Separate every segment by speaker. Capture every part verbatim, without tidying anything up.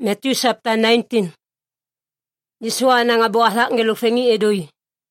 Speaker 1: Matthew chapter nineteen. Yisua na nga buwasa ngelufengi edoy.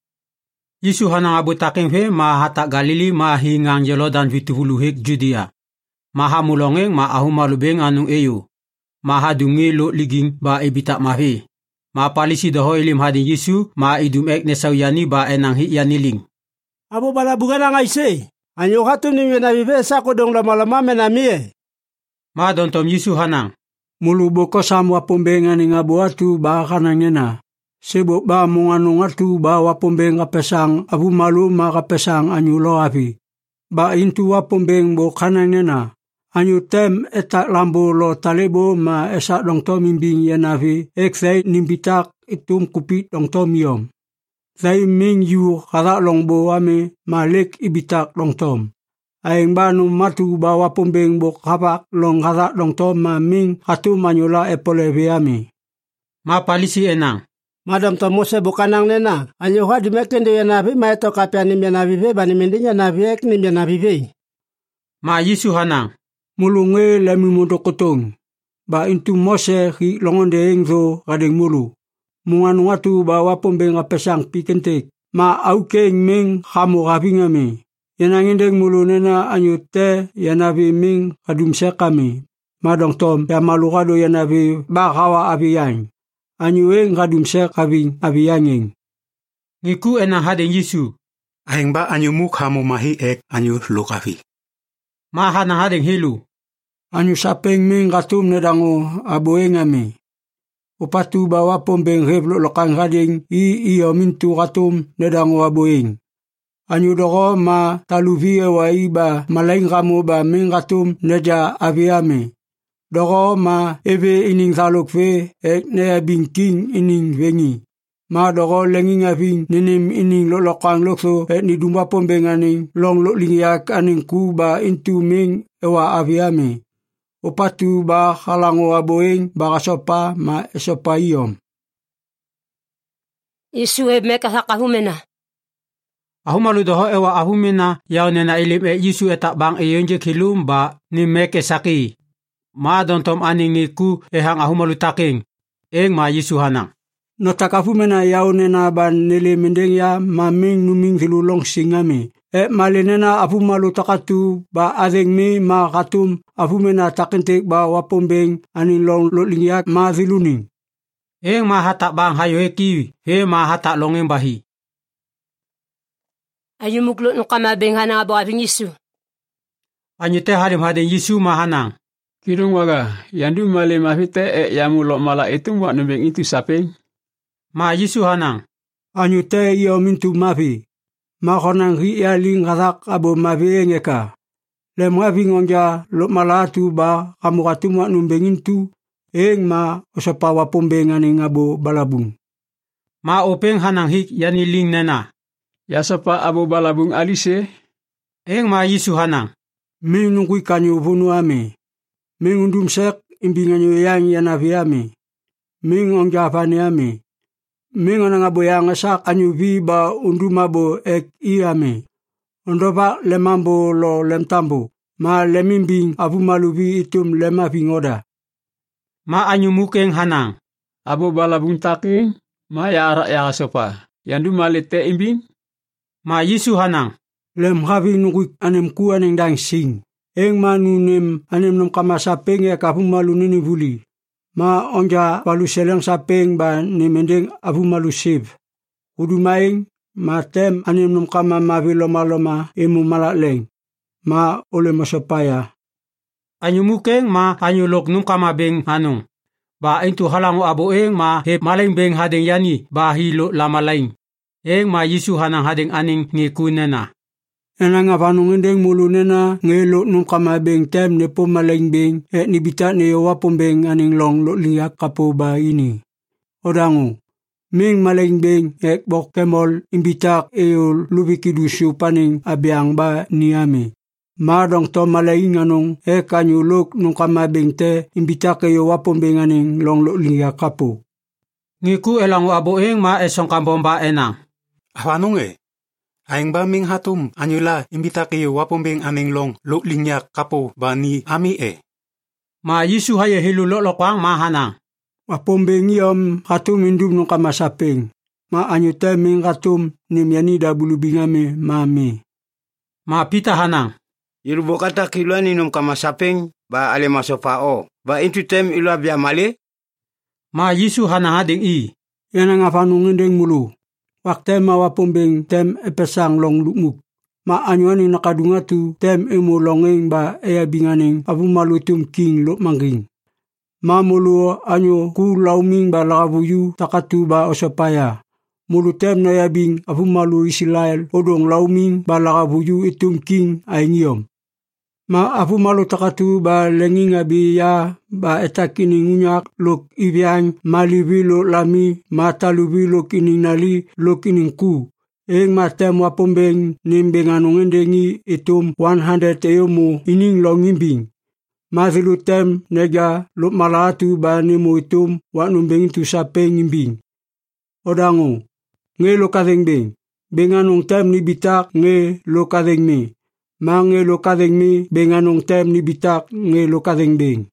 Speaker 2: Yesu hana nga butaking fe mahata Galili mahingang Jordan vituvuluhik Judea. Mahamulongeng maahumalubeng anong eyo. Mahadungi lo liging ba ibita mahi. Mapalisi daho ilim hading Yesu maidumek ne sawyani ba enang hi yaniling.
Speaker 3: Abo bala bukan nga ise. Anyo hatu ni na vive sa ko dong lama-lama menamie.
Speaker 2: Madontom Yesu hanang.
Speaker 4: Mulubo ko sa wapombengan nga buatu ba kanangena. Sebo ba mong anong atu ba wapombeng kapesang abu malu ma kapesang anyulo api. Ba intu wapombeng bo kanangena. Anyu tem etak lambo lo talebo ma esak dong to mimbing yanavi eksay nimbitak itum kupit dong to miyom. Zay ming yu karak long bo ame malik ibitak dong tom. Aing banu matu ba wapombeng bo kapak long karak dong tom ma ming hatu manyula epolevi ame.
Speaker 2: Mapalisi enang.
Speaker 3: Madam Tomose bukanang nena. Anyo ha dimekin de yanavi ma eto kapya nim yanavi ve ba niminding yanavi ek nim yanavi ve.
Speaker 2: Ma Yesu hanang.
Speaker 4: Mulunge lemi mundo kotong. Ba intu Mose ki longonde engzo kadeng mulu. Munganu watu ba wapombeng apesang pikentek. Ma aukeng ming hamu kabingame. Yanangindeng mulu nena anyo te yanavi ming kadumse kami. Madong tom ya malukado yanavi ba kawa abiyang. Anyo eng kadumse kabing abiyangeng.
Speaker 2: Ngiku enang hadeng Yesu.
Speaker 5: Aing ba anyo muk hamu mahi ek anyo lukavi.
Speaker 2: Mahana hadeng hilu.
Speaker 4: Anyo sapeng ming katum nedango aboengame. Upatu bawa pombeng heblo lokang hadeng i iyo mintu katum nedango aboeng. Anyo dogo ma taluvie wa iba malaing kamu ba ming katum neja aviame. Dogo ma ebe ining taluk fe ek nea bingking ining vengi. Ma dogo lenging aving ninim ining lo lokang lokso ek ni dumba pombeng aning long lo lingyak aning ku ba intu ming ewa aviame. Upatu ba kalango aboeng ba kasopa ma esopa iyom.
Speaker 1: Yesu e meka sakahumena.
Speaker 2: Ahumalu doho ewa ahumena yao nena ilim e Yesu etak bang eyonje kilum ba ni meke saki. Ma dontom aning iku ehang ahumalu taking. Eng ma Yesu hanang.
Speaker 4: No takafumena yao nena ban nele mendeng ya maming numing hilulong singame. E malenena afumalu takatu ba adeng mi ma katum afumena takentek ba wapombeng aning long lolingyak ma ziluning.
Speaker 2: Eng ma hatak bang hayo eki he ma hatak longeng bahi.
Speaker 1: Ayumuklot no kamabeng hana nga buwasing Yesu.
Speaker 2: Anyo te hadim hadeng Yesu ma hanang.
Speaker 6: Kirung waga, yandu male mafite e yamulok mala itung wak nubeng itu sapeng.
Speaker 2: Ma Yesu hanang.
Speaker 4: Anyo te iyo mintu mafi. Ma konang hi yaling katak abo mafi engeka. Le mafi ngonja lo malatu ba kamu katum wak nubeng itu. Eng ma osopa wapombeng aning abo balabung.
Speaker 2: Ma openg hanang hik yaniling nena.
Speaker 6: Ya sopa abo balabung alise.
Speaker 2: Eng ma Yesu hanang.
Speaker 4: Ming nungkui kanyo vunu ame. Ming undum sek imbinganyo yang yanavi ame. Ming ongja afane ame. Ming onang abo yang asak anyo vi ba undum abo ek i ame. Ondopa lemambo lo lemtambo. Ma lemimbing avumalu vi itum lemavi ngoda.
Speaker 2: Ma anyo mukeng hanang.
Speaker 6: Abo balabung taking. Ma ya arak ya sopa. Yandu malete imbing.
Speaker 2: Ma Yesu hanang.
Speaker 4: Lem havi nungkui anem ku aneng dang sing. Eng manu nem anem nom kama sapeng ya kafumalu nini vuli. Ma onja palu seleng sapeng ba ni mendeng afumalu siv. Udu maing ma tem anem nom kama mavi loma loma emu malakleng. Ma ole masopaya.
Speaker 2: Anyo mukeng ma anyo lok num kama beng hanong. Ba intu halango abo eng ma hep maling beng hadeng yani ba hilo lama laing. Eng ma Yesu hanang hadeng aning ngiku nena.
Speaker 4: Enang avanong endeng mulu nena ngelo nung kamabeng tem ne po malengbeng et nibita ne wapombeng aning long lo liyak kapo ba ini. Odango, ming malengbeng et bok kemol imbitak eol lubikidusu paning abiang ba niyame. Madong to malaing anong e kanyulok nung kamabeng te imbitak eyo wapombeng aning long lo liyak kapo.
Speaker 2: Ngiku elango abo eng ma esong kambomba enang.
Speaker 5: Awanong e. Aing ba ming hatum anyula imbita kayo wapombeng aning long lo lingyak kapo ba ni ami e.
Speaker 2: Ma Yesu haya hilu lo lokwang ma hanang.
Speaker 4: Wapombeng iom katum indum no kamasapeng. Ma anyo teming katum ni mianida bulubingame mame.
Speaker 2: Ma pita hanang.
Speaker 7: Ilubo kata kiluan inum kamasapeng ba ale masopao. Ba intu tem ilo abia male?
Speaker 2: Ma Yesu hanang ading i.
Speaker 4: Yana nga panungindeng mulu. Wakte ma wapombeng tem epesang long lukmuk. Ma anyo aning nakadunga tu tem emo longeng ba ea binganeng apumalutum king lo mangging. Ma mulu anyo ku lauming ba lakabuyu takatu ba osapaya. Mulu tem na yabing apumalu Israel odong lauming ba lakabuyu itum king aingiom. Ma apumalu takatu ba lenging abiya ba etakining unyak lok ibiang malibi lo lami matalubi lo kining nali lo kining ku. Eng ma tem wapombeng nimbeng anungendengi itum one hundred eomo ining longimbing. Mathilu tem nega lo malatu ba nemo itum wa numbeng itu sapeng imbing. Odango, nge lo kadeng beng. Benganong tem ni bitak nge lo kadeng me. Ma nge lo kadeng me benganong tem ni bitak nge lo kadeng beng.